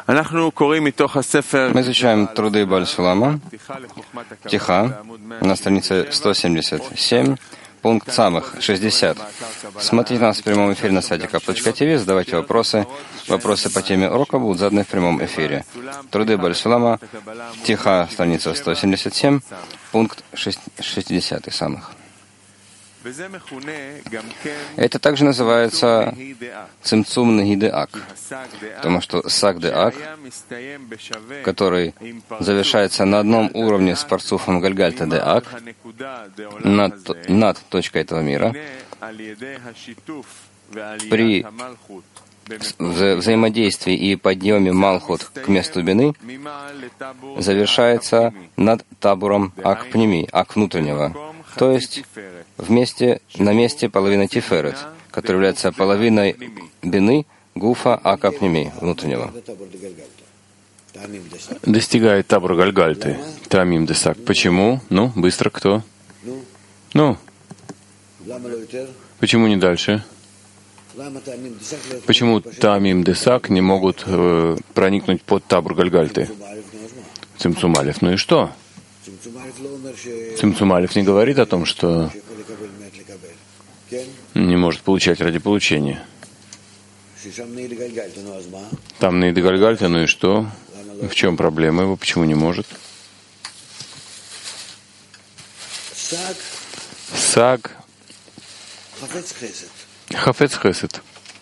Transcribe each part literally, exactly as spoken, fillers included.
Мы изучаем труды Бааль Сулама, Тиха, на странице сто семьдесят семь, пункт самых, шестьдесят. Смотрите нас в прямом эфире на сайте кап точка ти ви, задавайте вопросы. Вопросы по теме урока будут заданы в прямом эфире. Труды Бааль Сулама, Тиха, страница сто семьдесят семь, пункт шестьдесят самых. Это также называется цимцум нагидеак, потому что сагдеак, который завершается на одном уровне с парцуфом гальгальта деак, над, над точкой этого мира, при вза взаимодействии и подъеме Малхут к месту бины, завершается над табуром ак-пними, ак внутреннего, то есть вместе, на месте половины Тиферет, которая является половиной бины гуфа акапними внутреннего. Достигает табур Гальгальты, Тамим Десак. Почему? Ну, быстро кто? Ну, почему не дальше? Почему Тамим Десак не могут э, проникнуть под табур Гальгальты? Цимцум Алеф. Ну и что? Цимцум Алеф не говорит о том, что не может получать ради получения. Там Нейд Гальгальта, ну и что? В чем проблема его? Почему не может? Саг Хафец Хесед.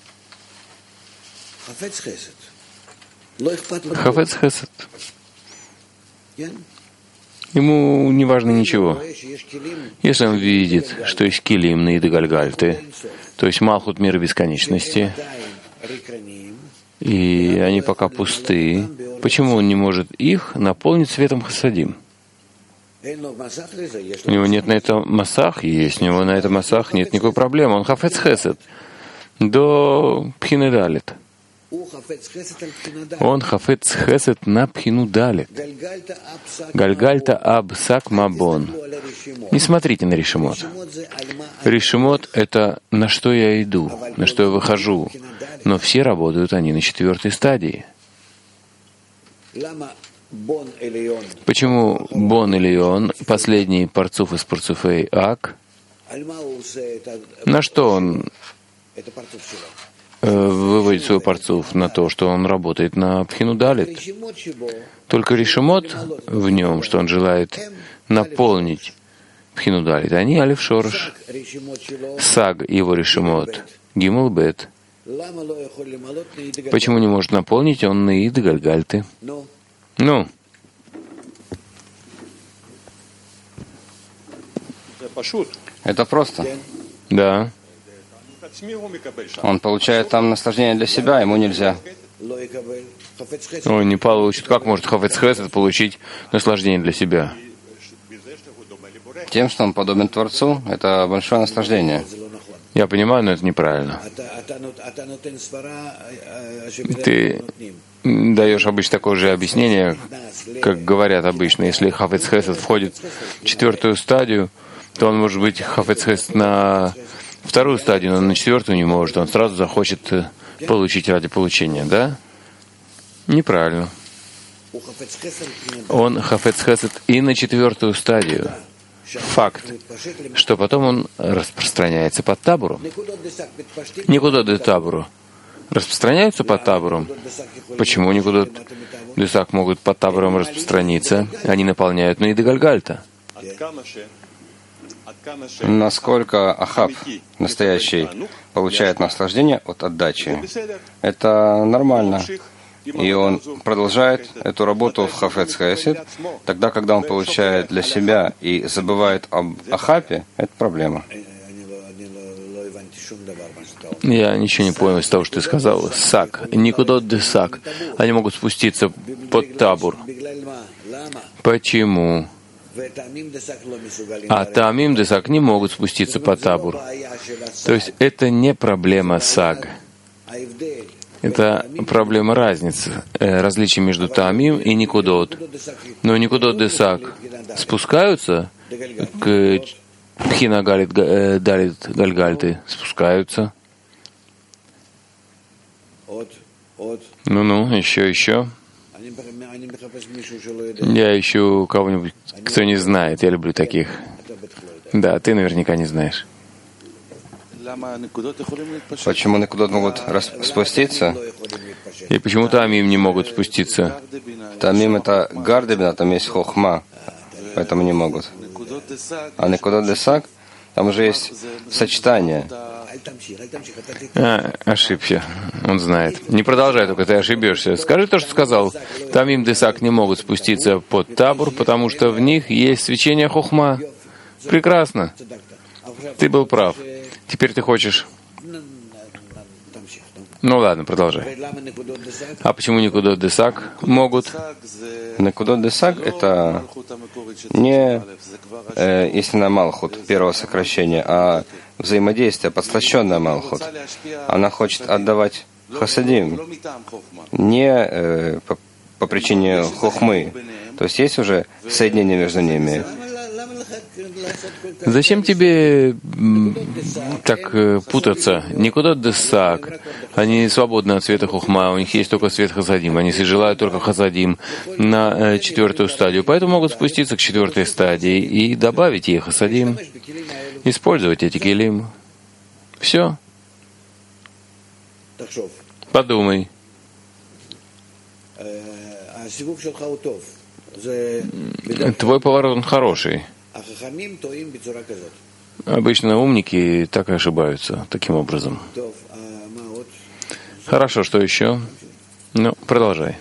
Хафец Хесед. Ему не важно ничего. Если он видит, что есть килим, нейды гальгальты, то есть малхут мира бесконечности, и они пока пустые, почему он не может их наполнить светом хасадим? У него нет на этом масах, есть у него на этом масах нет никакой проблемы. Он хафец хесед до пхины далит. Он хафец хесед на пхину далит. Гальгальта абсак мабон. Не смотрите на решимот. Решимот — это на что я иду, на что я выхожу. Но все работают они на четвертой стадии. Почему Бон Элион, последний парцуф из парцуфей Ак, на что он выводит свой парцуф? На то, что он работает на пхину далит. Только решимот в нем, что он желает наполнить пхину далит, они алиф шорош. Саг его решимот, гимл бет. Почему не может наполнить он наид гальгальты? Ну, это просто. Да. Он получает там наслаждение для себя, ему нельзя. Он не получит. Как может хафец хесед получить наслаждение для себя? Тем, что он подобен Творцу, это большое наслаждение. Я понимаю, но это неправильно. Ты даешь обычно такое же объяснение, как говорят обычно. Если хафец хесед входит в четвертую стадию, то он может быть хафец хесед на вторую стадию, но на четвертую не может. Он сразу захочет получить ради получения, да? Неправильно. Он хафец хесед и на четвертую стадию. Факт, что потом он распространяется под табуром. Никуда до табуру. Распространяются под табуром. Почему никуда десак могут под табуром распространиться? Они наполняют Нейды Гальгальта. Насколько Ахав, настоящий, получает наслаждение от отдачи, это нормально. И он продолжает эту работу в хафец хесед. Тогда, когда он получает для себя и забывает об Ахапе, это проблема. Я ничего не понял из того, что ты сказал. Сак. Никуда десак. Они могут спуститься под табур. Почему? А Тамим Десак не могут спуститься под табур. То есть это не проблема саг. Это проблема разницы, различия между Тамим и Никудот. Но Никудот Десак спускаются к Пхина Галит Далит Гальгальты, спускаются. Ну-ну, еще, еще. Я ищу кого-нибудь, кто не знает. Я люблю таких. Да, ты наверняка не знаешь. Почему Некудот могут спуститься? И почему Тамим не могут спуститься? Тамим — это Гардебина, там есть Хохма, поэтому не могут. А Некудот Десак, там уже есть сочетание. А, ошибся. Он знает. Не продолжай, только ты ошибешься. Скажи то, что сказал. Тамим Десак не могут спуститься под табур, потому что в них есть свечение Хохма. Прекрасно. Ты был прав. Теперь ты хочешь... Ну ладно, продолжай. А почему Некудот Десак могут? Некудот Десак — это не э, истинная Малхут, первого сокращения, а взаимодействие, подслащенное Малхут. Она хочет отдавать Хасадим, не э, по, по причине Хохмы. То есть есть уже соединение между ними. Зачем тебе так путаться? Некудот Десак. Они свободны от света Хохма, у них есть только свет Хасадим. Они желают только Хасадим на четвертую стадию. Поэтому могут спуститься к четвертой стадии и добавить ей Хасадим, использовать эти келим. Все. Подумай. Твой поворот он хороший. Обычно умники так и ошибаются таким образом. Хорошо, что еще? Ну, продолжай.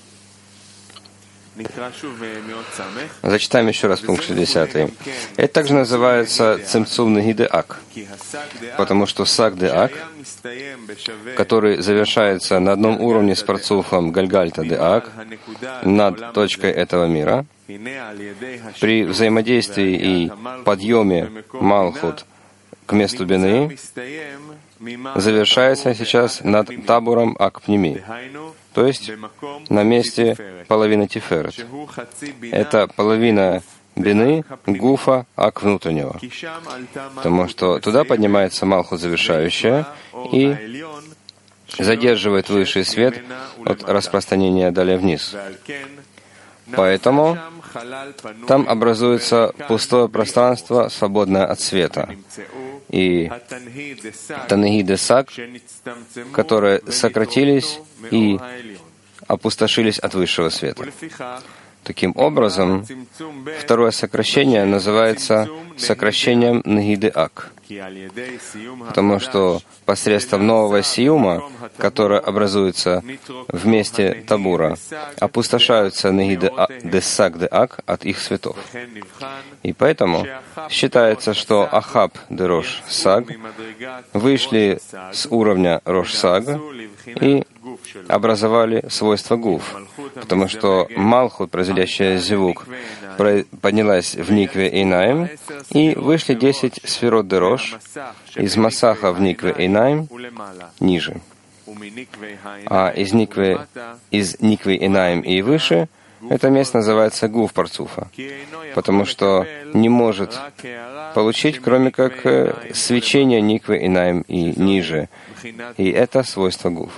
Зачитаем еще раз пункт шестидесятый. Это также называется Цимцум Нагиде-Ак, потому что Сак-де-Ак, который завершается на одном уровне с парцуфом Гальгальта-де-Ак, над точкой этого мира, при взаимодействии и подъеме Малхут к месту Бины, завершается сейчас над табуром Акпними, то есть на месте половины Тиферет. Это половина Бины, Гуфа, Ак внутреннего. Потому что туда поднимается Малхут завершающая и задерживает высший свет от распространения далее вниз. Поэтому там образуется пустое пространство, свободное от света. И Танахи-Десак, которые сократились и опустошились от высшего света. Таким образом, второе сокращение называется сокращением Нагиде-Ак, потому что посредством нового сиюма, которое образуется в месте табура, опустошаются Нагиде-Десак-де-Ак от их светов. И поэтому считается, что Ахаб де Рош Саг вышли с уровня Рош Саг и образовали свойства Гуф, потому что Малхут, производящая Зивук, поднялась в Никве Эйнаим, и вышли десять сферот де Рош из Масаха в Никве Эйнаим ниже. А из Никве, из Никве Эйнаим и выше это место называется Гуф Парцуфа, потому что не может получить, кроме как свечение Никве Эйнаим и ниже. И это свойство Гуф.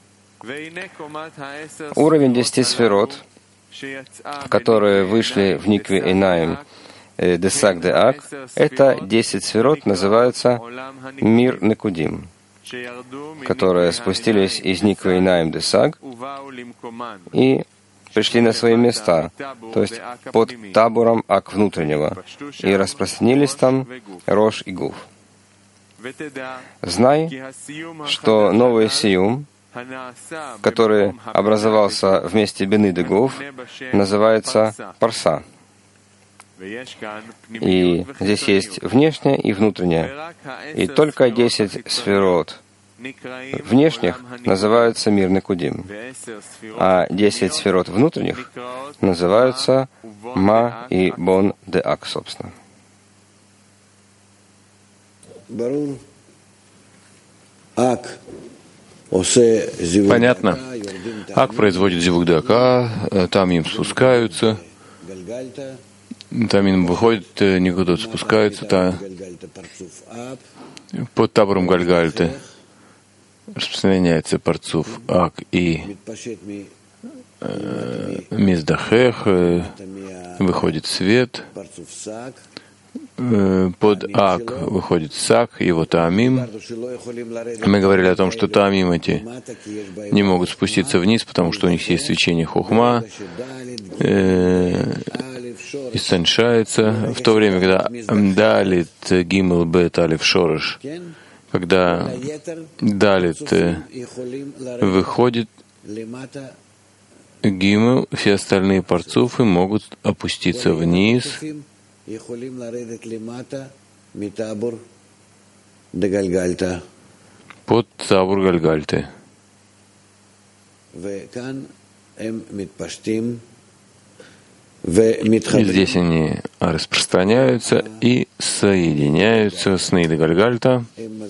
Уровень десяти сферот, которые вышли в Никве Эйнаим, Десак де-Ак, это десять сферот, называются Мир Некудим, которые спустились из Никве Эйнаим Десак и пришли на свои места, то есть под табором Ак внутреннего, и распространились там Рош и Гуф. Знай, что новый сиюм, который образовался вместе Бины де Гуф, называется Парса. И здесь есть внешнее и внутреннее. И только десять сферот внешних называются Мир Некудим, а десять сферот внутренних называются Ма и Бон де Ак, собственно. Понятно. Ак производит зивук де Ака, там им спускаются, там им выходит, Некудот спускаются, та, под табором Гальгальты. распространяется парцуф Ак и э, Миздахех, э, выходит свет, э, под Ак выходит Сак, его Таамим. Мы говорили о том, что Таамим эти не могут спуститься вниз, потому что у них есть свечение Хохма, э, истончается, в то время, когда Далит Гимл Бет Алиф Шореш, когда Далит выходит Гимл, все остальные парцуфы могут опуститься вниз под Табур Гальгальты. И здесь они распространяются и соединяются с Нейда Гальгальта.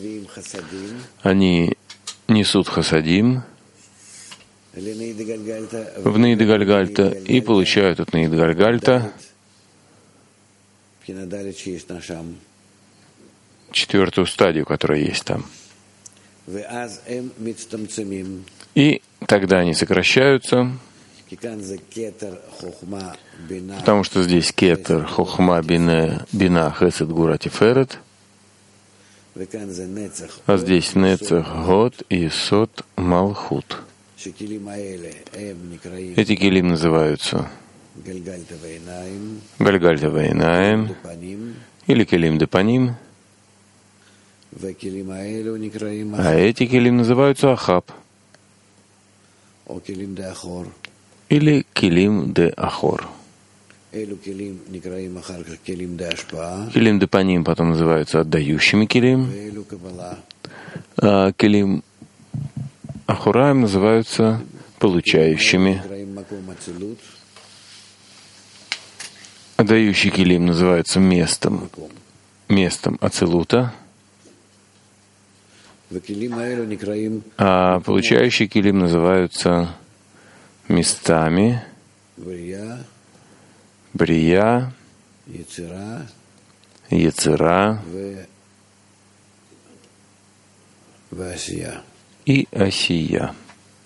Они несут хасадим в Нейда Гальгальта и получают от Нейда Гальгальта четвертую стадию, которая есть там. И тогда они сокращаются, потому что здесь кетер, хохма, бина, бина, хесед, гура, тиферет, а здесь нецех, год, исот, малхут. Эти килим называются Гальгальта Вейнаем или килим депаним, а эти килим называются Ахаб или килим де Ахор. Килим де Паним потом называются отдающими килим, а килим Ахураем называются получающими. Отдающий килим называется местом, местом ацелута, а получающий килим называются местами Брия, Яцера и Асия.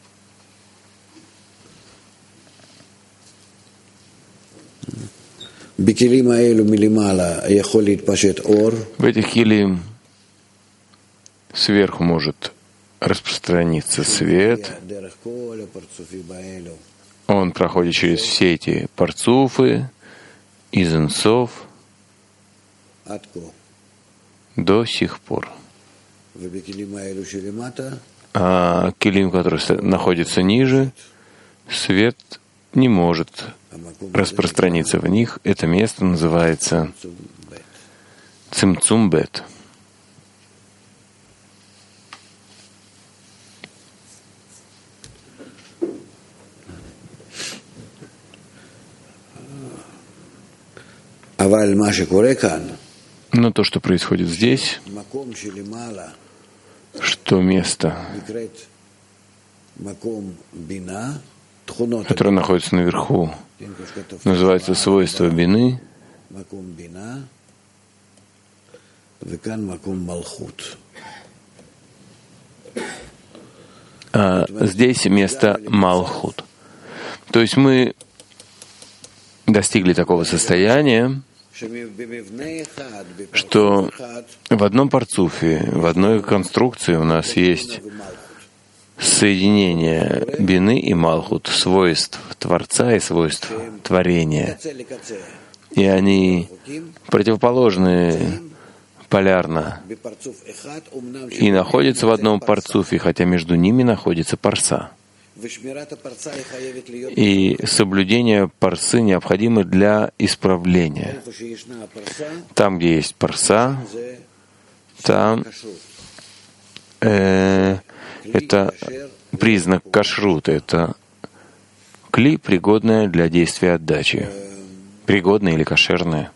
В этих килим сверху может распространиться свет. Он проходит через все эти парцуфы из инсов до сих пор. А килим, который находится ниже, свет не может распространиться в них. Это место называется Цимцум Бет. Но то, что происходит здесь, что место, которое находится наверху, называется свойство бины, а здесь место Малхут. То есть мы достигли такого состояния, что в одном парцуфе, в одной конструкции у нас есть соединение бины и малхут, свойств Творца и свойств творения. И они противоположны полярно и находятся в одном парцуфе, хотя между ними находится парса. И соблюдение парсы необходимо для исправления. Там, где есть парса, там э, это признак кашрута, это кли, пригодное для действия отдачи. Пригодное или кошерное.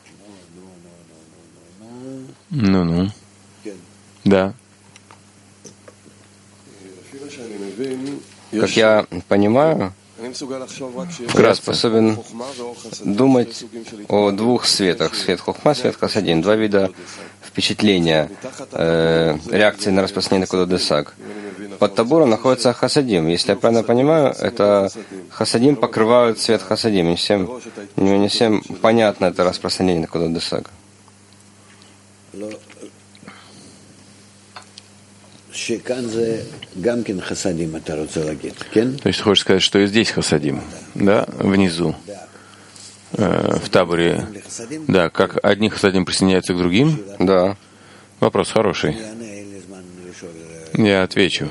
Ну-ну. Да. Как я понимаю, Я способен думать о двух светах. Свет хохма, свет хасадим. Два вида впечатления, э, реакции на распространение Накудот Десаг. Под табуром находится хасадим. Если я правильно понимаю, это хасадим покрывают свет хасадим. Не всем, не всем понятно это распространение Накудот Десаг. То есть хочешь сказать, что и здесь хасадим, да, внизу, э, в таборе, да, как одни хасадим присоединяются к другим? Да. Вопрос хороший. Я отвечу.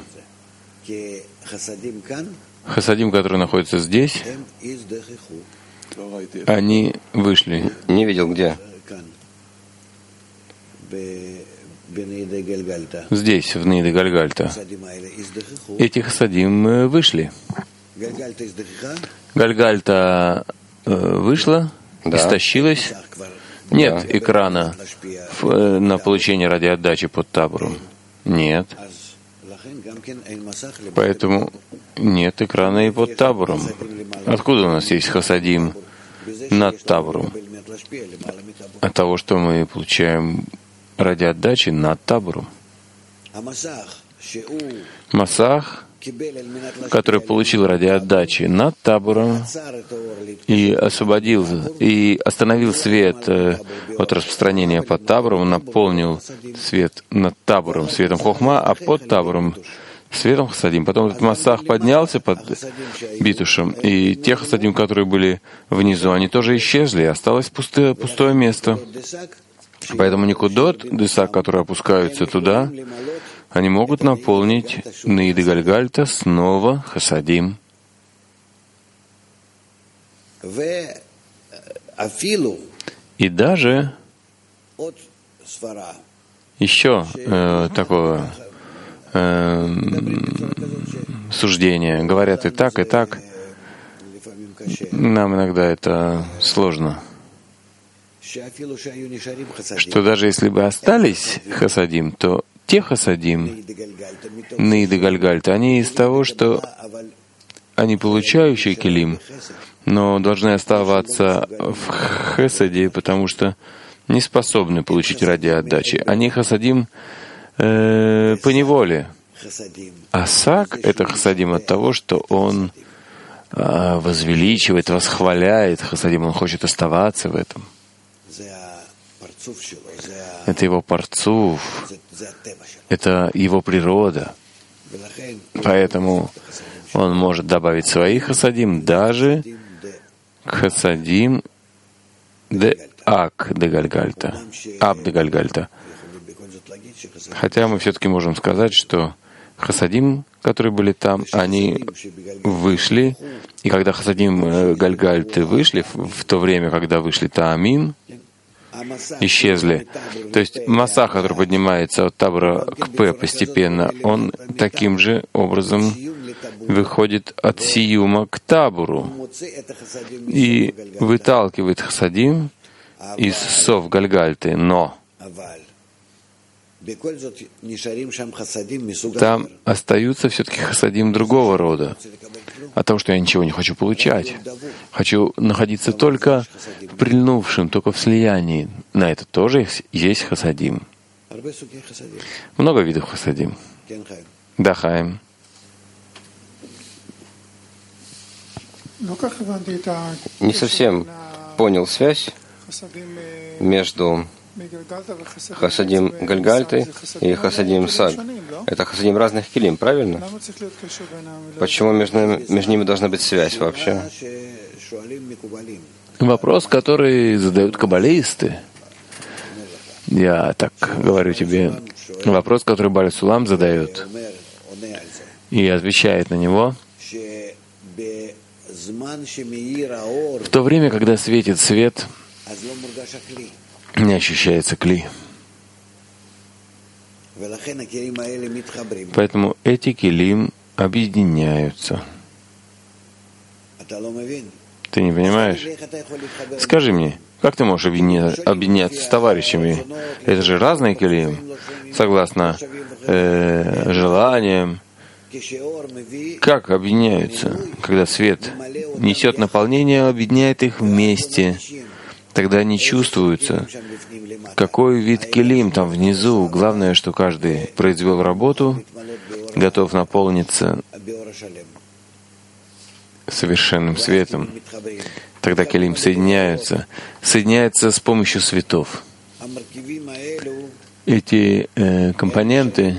Хасадим, которые находятся здесь, они вышли. Не видел где. Здесь, в Ниде Гальгальта. Эти хасадим вышли. Гальгальта э, вышла, да. Истощилась. Нет да. Экрана в, на получение радиоотдачи под табором. Нет. Поэтому нет экрана и под табором. Откуда у нас есть хасадим над табором? От того, что мы получаем радиоотдачи над табором. Масах, который получил радиоотдачи над табором и освободил, и остановил свет от распространения под табором, наполнил свет над табором светом хохма, а под табором светом хасадим. Потом этот масах поднялся под битушем, и те хасадим, которые были внизу, они тоже исчезли, осталось пустое, пустое место. Поэтому Никудот, Десаг, которые опускаются туда, они могут наполнить Ниды Гальгальта снова хасадим. И даже еще э, такое э, суждение. Говорят и так, и так. Нам иногда это сложно. Что даже если бы остались хасадим, то те хасадим, Ниды Гальгальта, они из того, что они получающие келим, но должны оставаться в хесаде, потому что не способны получить радиоотдачи. Они хасадим э, по неволе. А сак — это хасадим от того, что он э, возвеличивает, восхваляет хасадим, он хочет оставаться в этом. Это его парцуф, это его природа. Поэтому он может добавить свои хасадим даже к хасадим де ак де Гальгальта, аб де Гальгальта. Хотя мы все-таки можем сказать, что хасадим, которые были там, они вышли, и когда хасадим Гальгальты вышли, в то время, когда вышли Таамим, исчезли. То есть масах, который поднимается от табора к П постепенно, он таким же образом выходит от сиюма к табору и выталкивает хасадим из сов Гальгальты. Но там остаются все-таки хасадим другого рода. От того, что я ничего не хочу получать. Хочу находиться только в прильнувшем, только в слиянии. На это тоже есть хасадим. Много видов хасадим. Да, Хаим. Не совсем понял связь между хасадим Гальгальты и хасадим Саг. Это хасадим разных килим, правильно? Почему между, между ними должна быть связь вообще? Вопрос, который задают каббалисты. Я так говорю тебе. Вопрос, который Бааль Сулам задает и отвечает на него. В то время, когда светит свет, не ощущается кли. Поэтому эти килим объединяются. Ты не понимаешь? Скажи мне, как ты можешь объединяться, объединяться с товарищами? Это же разные килим, согласно э, желаниям, как объединяются? Когда свет несет наполнение, объединяет их вместе. Тогда они чувствуются. Какой вид келим там внизу? Главное, что каждый произвел работу, готов наполниться совершенным светом. Тогда келим соединяются. Соединяются с помощью светов. Эти э, компоненты,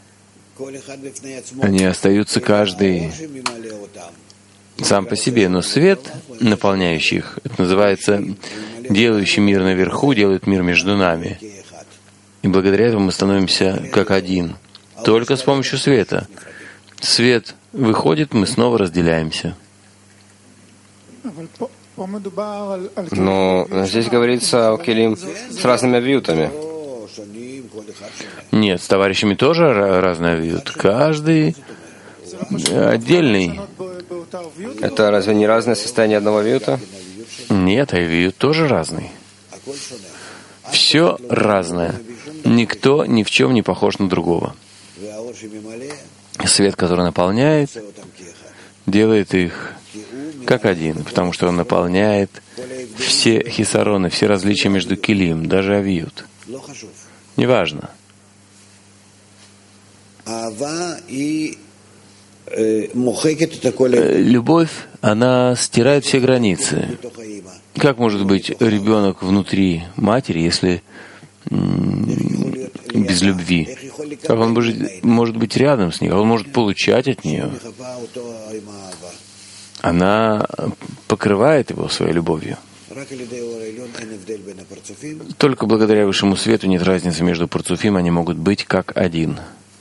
они остаются каждый сам по себе, но свет, наполняющий их, это называется делающий мир наверху, делает мир между нами. И благодаря этому мы становимся как один. Только с помощью света. Свет выходит, мы снова разделяемся. Но здесь говорится о келим с разными авиютами. Нет, с товарищами тоже разный авиют. Каждый отдельный. Это разве не разное состояние одного авиюта? Нет, авиют тоже разный. Все разное. Никто ни в чем не похож на другого. Свет, который наполняет, делает их как один, потому что он наполняет все хисароны, все различия между келим, даже авиют. Неважно. Любовь, она стирает все границы. Как может быть ребенок внутри матери, если без любви? Как он может, может быть рядом с ней? Как он может получать от нее? Она покрывает его своей любовью. Только благодаря высшему свету нет разницы между парцуфим, они могут быть как один.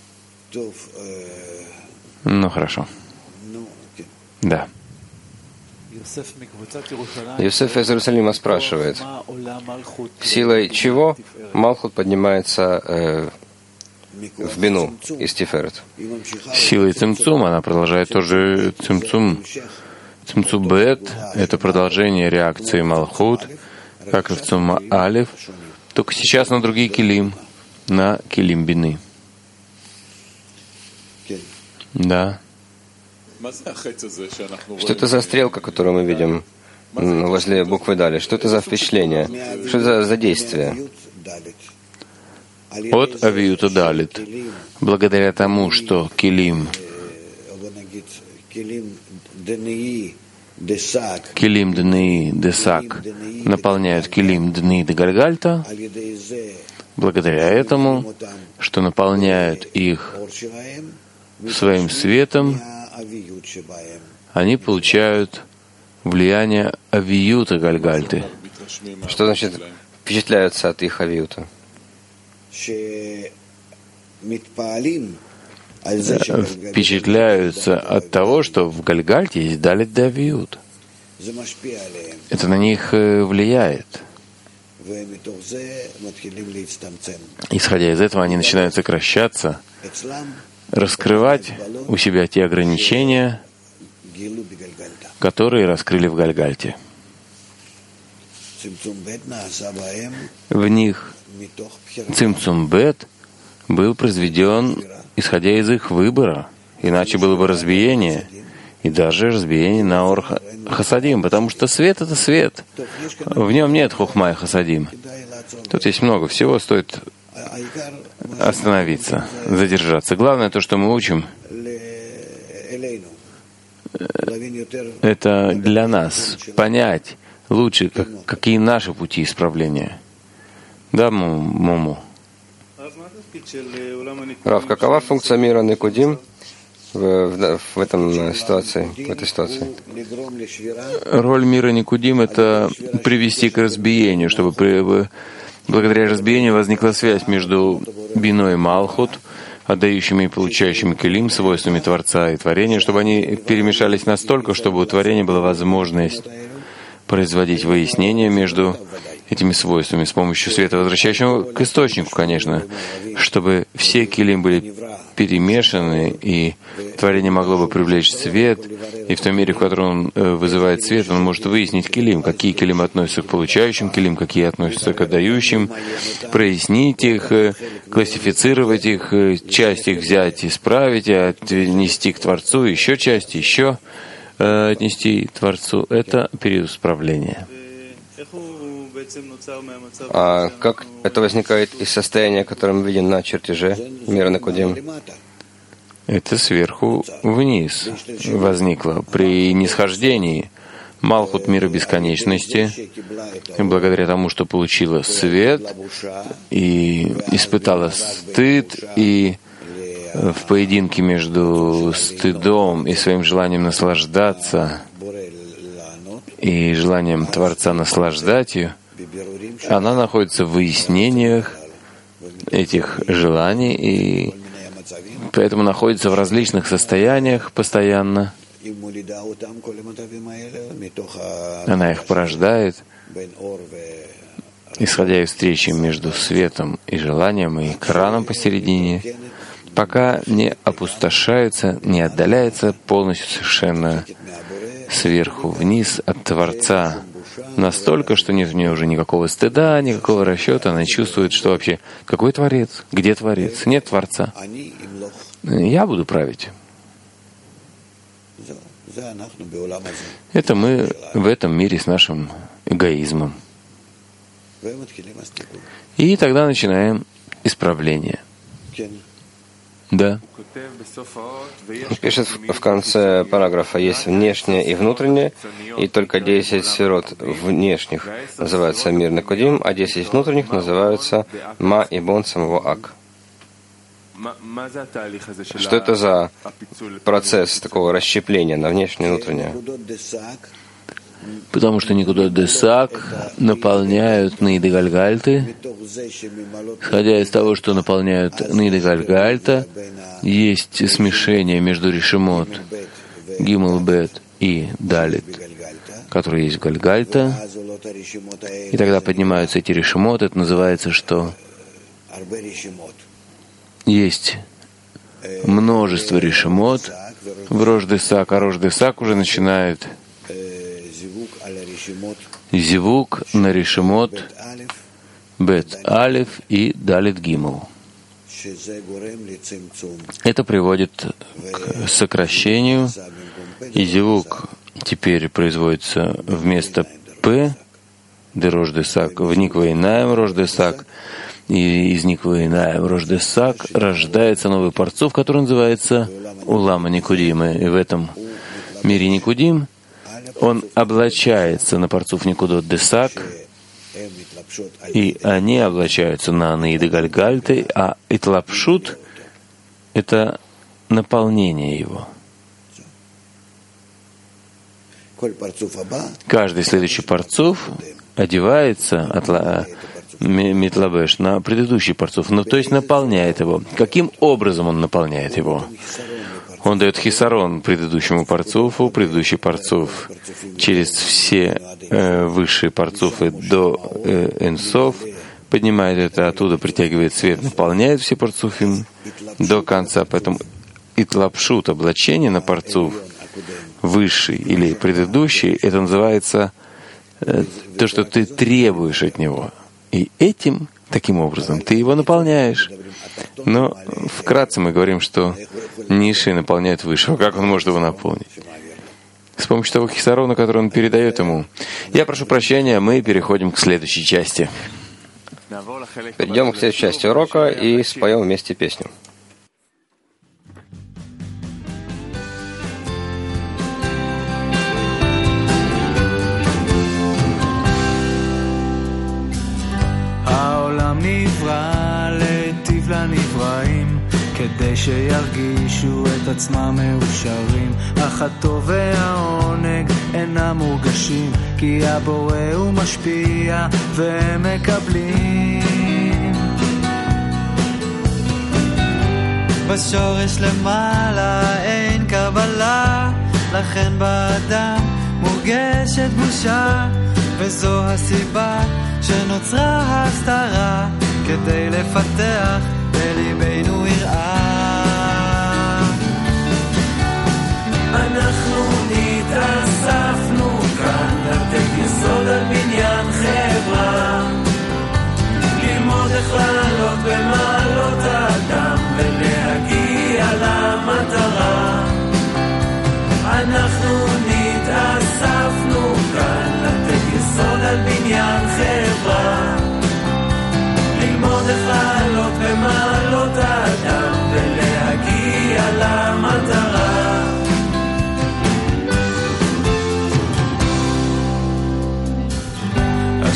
Ну, хорошо. Да. Юсеф из Иерусалима спрашивает, силой чего Малхут поднимается э, в бину из Тиферет? Силой цимцум, она продолжает тоже цимцум. Цимцум бет — это продолжение реакции Малхут, как и в цум алиф, только сейчас на другие келим, на келим бины. Да. Что это за стрелка, которую мы видим возле буквы Дали? Что это за впечатление? Что это за действие? От авиюта далит. Благодаря тому, что келим, келим дни десак наполняют келим дни де гальгальта, благодаря этому, что наполняют их своим светом, они получают влияние авиюта гальгальты. Что значит впечатляются от их авиюта? Впечатляются от того, что в гальгальте есть далит де авиют. Это на них влияет. Исходя из этого, они начинают сокращаться, раскрывать у себя те ограничения, которые раскрыли в Гальгальте. В них цимцум бет был произведен, исходя из их выбора, иначе было бы разбиение, и даже разбиение на ор хасадим, потому что свет — это свет. В нем нет хухма и хасадим. Тут есть много всего, стоит остановиться, задержаться. Главное то, что мы учим, это для нас понять лучше, как, какие наши пути исправления. Да, Мому? Рав, какова функция мира Никудим в, в, в, этом ситуации, в этой ситуации? Роль мира Никудим — это привести к разбиению, чтобы при, благодаря разбиению возникла связь между биной и Малхут, отдающими и получающими келим, свойствами Творца и Творения, чтобы они перемешались настолько, чтобы у Творения была возможность производить выяснение между этими свойствами с помощью света, возвращающего к источнику, конечно, чтобы все келим были перемешаны, и творение могло бы привлечь свет, и в том мире, в котором он вызывает свет, он может выяснить килим, какие килим относятся к получающим килим, какие относятся к отдающим, прояснить их, классифицировать их, часть их взять, исправить, отнести к Творцу, еще часть, еще отнести к Творцу. Это период исправления. А как это возникает из состояния, которое мы видим на чертеже мира Никудим? Это сверху вниз возникло при нисхождении. Малхут мира бесконечности, и благодаря тому, что получила свет и испытала стыд, и в поединке между стыдом и своим желанием наслаждаться и желанием Творца наслаждать ее, она находится в выяснениях этих желаний и поэтому находится в различных состояниях постоянно. Она их порождает, исходя из встречи между светом и желанием и экраном посередине, пока не опустошается, не отдаляется полностью совершенно сверху вниз от Творца, настолько, что нет в ней уже никакого стыда, никакого расчета. Она чувствует, что вообще какой Творец, где Творец, нет Творца. Я буду править. Это мы в этом мире с нашим эгоизмом. И тогда начинаем исправление. Да. Пишет в конце параграфа, есть внешнее и внутреннее, и только десять сферот внешних называются мир Никудим, а десять внутренних называются Ма и Бон самого Ак. Что это за процесс такого расщепления на внешнее и внутреннее? Потому что Никудот Десак наполняют Ниды Гальгальты. Исходя из того, что наполняют Ниды Гальгальта, есть смешение между Ришимот, Гимл Бет и Далит, которые есть в Гальгальта. И тогда поднимаются эти Ришимот. Это называется, что есть множество Ришимот в Рош-Десак, а Рош-Десак уже начинает Зивук на Ришимот, Бет Алиф и Далит Гимл. Это приводит к сокращению, и Зивук теперь производится вместо П, де Рош-Десак, в Никвейнаем Рош-Десак, и из Никвейнаем Рош-Десак рождается новый парцуф, который называется Улама Никудима. И в этом мире Никудим он облачается на парцуф Никудот Десак, и они облачаются на Ниды Гальгальты, а Итлапшут — это наполнение его. Каждый следующий парцуф одевается от Митлабеш на предыдущий парцуф, ну, то есть наполняет его. Каким образом он наполняет его? Он дает хисарон предыдущему парцуфу, предыдущий парцуф через все э, высшие парцуфы до э, энсов, поднимает это оттуда, притягивает свет, наполняет все парцуфы до конца. Поэтому итлапшут, облачение на парцуф, высший или предыдущий, это называется э, то, что ты требуешь от него. И этим, таким образом, ты его наполняешь. Но вкратце мы говорим, что низший наполняет высшего. Как он может его наполнить? С помощью того хисарона, который он передает ему. Я прошу прощения, мы переходим к следующей части. Перейдем к следующей части урока и споем вместе песню. לנבראים כדי שירגישו את עצמם מאושרים, אך הטוב והעונג אינם מורגשים, כי הבורא הוא משפיע והם מקבלים. בשורש למעלה אין קבלה, לכן באדם מורגשת בושה, וזו הסיבה שנוצרה הסתרה, כדי לפתח בליבנו יראה.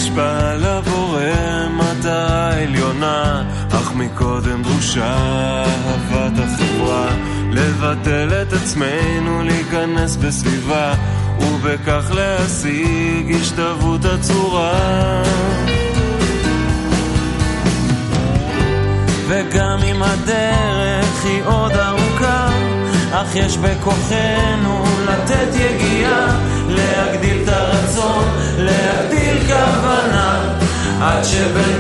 נשבע לבורא מטרה עליונה, אך מקודם דרושה אהבת החברה, לבטל את עצמנו, להיכנס בסביבה, ובכך להשיג השתוות הצורה. וגם אם הדרך היא עוד ארוכה, אך יש בכוחנו לתת יגיעה, להגדיל את הרצון, להגדיל כוונה, עד שבין